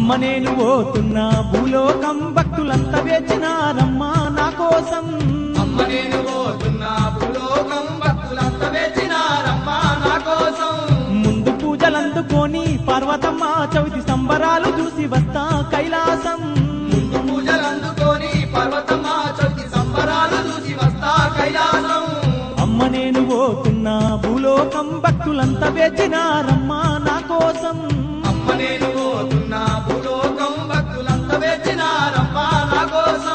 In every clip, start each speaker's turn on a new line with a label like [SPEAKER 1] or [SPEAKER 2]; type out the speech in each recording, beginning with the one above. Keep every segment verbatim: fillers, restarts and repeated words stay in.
[SPEAKER 1] అమ్మ నేను పోతున్నా భూలోకం భక్తులంతా వేచినారమ్మా నా కోసం
[SPEAKER 2] అమ్మ నేను పోతున్నా భూలోకం భక్తులంతా వేచినారమ్మా నా కోసం
[SPEAKER 1] ముందు పూజలందుకొని పార్వతమ్మ చవితి సంబరాలు చూసి వస్తా కైలాసం
[SPEAKER 2] ముందు పూజలందుకొని పార్వతమ్మ చవితి సంబరాలు చూసి వస్తా కైలాసం
[SPEAKER 1] అమ్మ నేను పోతున్నా భూలోకం భక్తులంతా వేచినారమ్మా నా కోసం
[SPEAKER 2] అమ్మ నేను పోతున్నా భూలోకం భక్తులంతా వేచినారమ్మా నా కోసం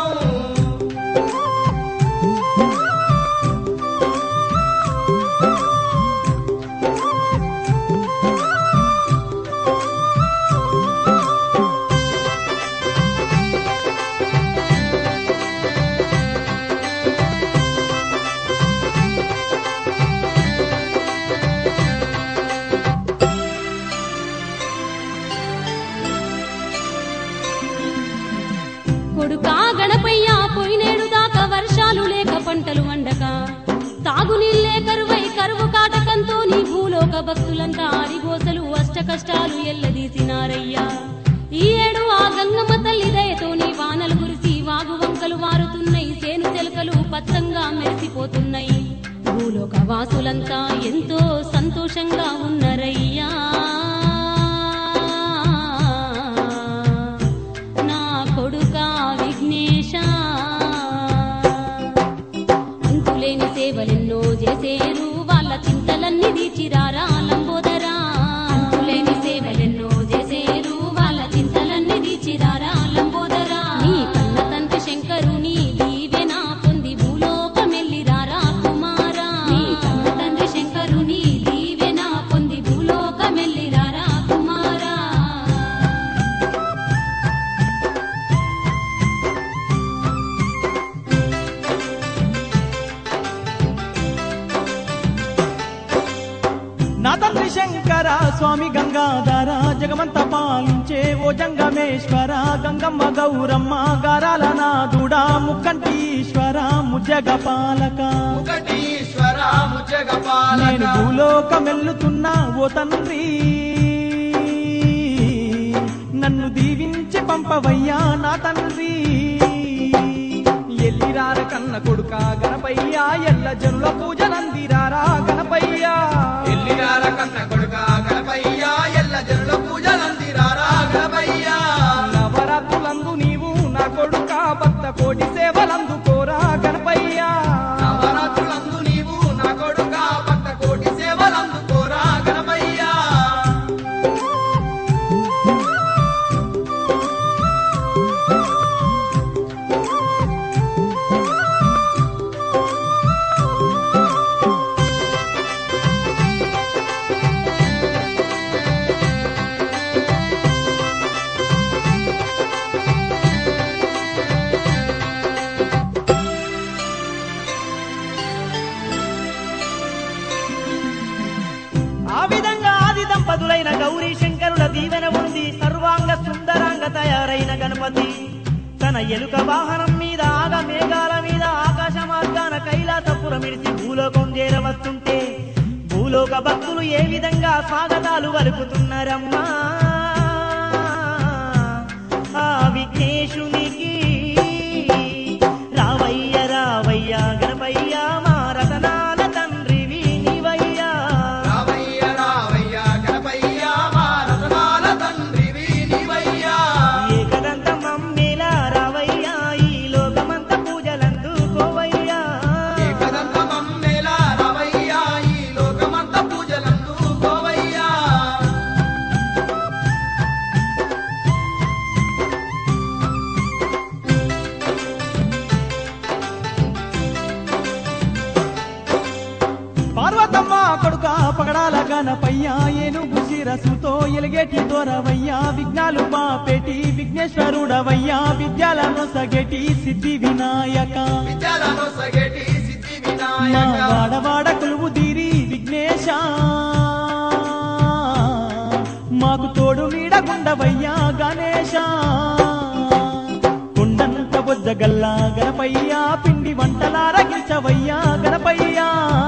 [SPEAKER 3] కొడుకా గణపయ్య పోయినేడు దాకా వర్షాలు లేక పంటలు వండక తాగునీళ్ళే కరువై కరువు కాటకంతో నీ భూలోక భక్తులంతా ఆరిగోసలు అష్ట కష్టాలు ఎల్లదీసినారయ్యా ఈ ఏడు ఆ గంగమ్మ తల్లి దయతో నీ వానలు కురిసి వాగు వంకలు వారుతున్నాయి సేను చెలకలు పచ్చంగా మెరిసిపోతున్నాయి భూలోక వాసులంతా ఎంతో సంతోషంగా ఉన్నరయ్యా సేవలెన్నో చేసేరు వాళ్ళ చింతలన్నీ తీర్చిరారా లంబోదరా అంతులేని సేవలెన్నో చేసేరు వాళ్ళ చింతలన్నీ తీర్చిరారా లంబోదరా నీ కన్న తండ్రి శంకరుని దీవెన పొంది భూలోకమెల్లిరారా కుమారా నీ కన్న తండ్రి శంకరుని దీవెన పొంది భూలోకమెల్లిరారా కుమారా
[SPEAKER 1] నా తండ్రి శంకర స్వామి గంగాధర జగమంత పాలించే ఓ జంగమేశ్వర గంగమ్మ గౌరమ్మ గారాల నాదుడా ముక్కంటి ఈశ్వర ముజ్జగ పాలక
[SPEAKER 2] ముకటీశ్వర ముజగ
[SPEAKER 1] నేను
[SPEAKER 2] పాలక
[SPEAKER 1] భూలోకమెల్లుతున్నా ఓ తండ్రి నన్ను దీవించి పంపవయ్యా నా తండ్రి ఎల్లిరార కన్న కొడుక గణపయ్యా ఎల్ల జనుల పూజలందిరారా గణపయ్యా
[SPEAKER 2] ఎల్లిరార కన్న కొడుక గణపయ్యా ఎల్ల జనుల పూజలందిరారా గణపయ్యా
[SPEAKER 1] నవరాత్రులందు నీవు నా కొడుక భక్త కోటి సేవలందుకోరా గణపయ్యా
[SPEAKER 2] నవరాత్రులందు నీవు నా కొడుక భక్త కోటి సేవలందుకోరా గణపయ్యా
[SPEAKER 1] ఆ విధంగా ఆది దంపతులైన గౌరీ శంకరుల దీవెన ఉంది సర్వాంగ సుందరాంగ తయారైన గణపతి తన ఎలుక వాహనం మీద ఆగ మేఘాల మీద ఆకాశ మార్గాన కైలాసపురమిడిచి భూలోకం చేరవస్తుంటే భూలోక భక్తులు ఏ విధంగా స్వాగతాలు వలుకుతున్నారమ్మా ఆ విఘ్నేశునికి రావయ్య రావయ్య గణపయ్య మా రతనాల తండ్రివి నీవయ్యా
[SPEAKER 2] రావయ్య రావయ్య గణపయ్యా మా రతనాల తండ్రివి నీవయ్యా
[SPEAKER 1] ఏకదంత మమ్మేలా రావయ్యా ఈ లోకమంత పూజలందుకోవయ్యా
[SPEAKER 2] ఏకదంత మమ్మేలా రావయ్యా ఈ లోకమంత పూజలందుకోవయ్యా పార్వతమ్మ కొడుక పగడాల గణపయ్యా ఏనుగు శిరసుతో ఎలిగేటి దొరవయ్యా విఘ్నాలు బాపేటి విఘ్నేశ్వరుడవయ్యా విద్యాలను సగేటి సిద్ధి వినాయక విద్యాలను సగేటి సిద్ధి
[SPEAKER 1] మా
[SPEAKER 2] వినాయక
[SPEAKER 1] వాడవాడ కొలువు తీరి విఘ్నేశ మాకు తోడు నీడగుండవయ్యా గణేశ కొండంత బొజ్జగల్లా గణపయ్యా పిండి వంటలారగించవయ్యా గణపయ్యా